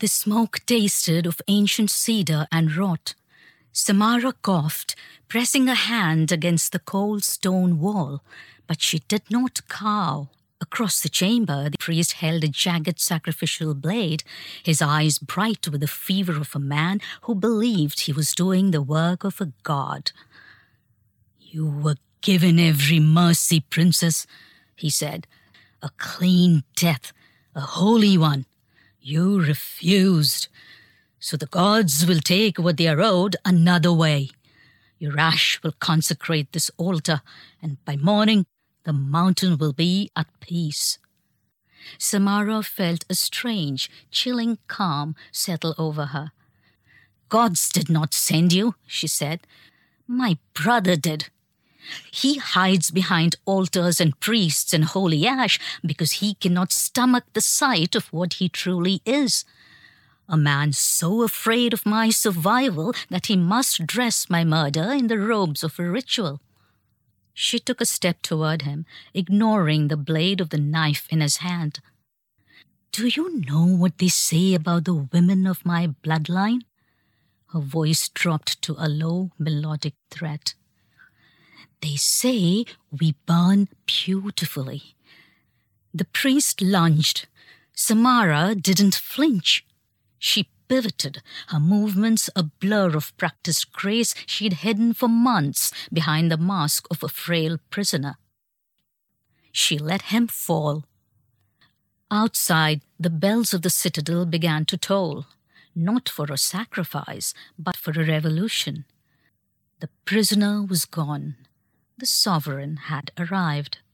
The smoke tasted of ancient cedar and rot. Samara coughed, pressing a hand against the cold stone wall, but she did not cow. Across the chamber, the priest held a jagged sacrificial blade, his eyes bright with the fever of a man who believed he was doing the work of a god. "You were given every mercy, princess," he said. "A clean death, a holy one. You refused. So the gods will take what they are owed another way. Your ash will consecrate this altar, and by morning the mountain will be at peace." Samara felt a strange, chilling calm settle over her. "Gods did not send you," she said. "My brother did. He hides behind altars and priests and holy ash because he cannot stomach the sight of what he truly is. A man so afraid of my survival that he must dress my murder in the robes of a ritual." She took a step toward him, ignoring the blade of the knife in his hand. "Do you know what they say about the women of my bloodline?" Her voice dropped to a low, melodic threat. "They say we burn beautifully." The priest lunged. Samara didn't flinch. She pivoted, her movements a blur of practiced grace she'd hidden for months behind the mask of a frail prisoner. She let him fall. Outside, the bells of the citadel began to toll, not for a sacrifice, but for a revolution. The prisoner was gone. The sovereign had arrived.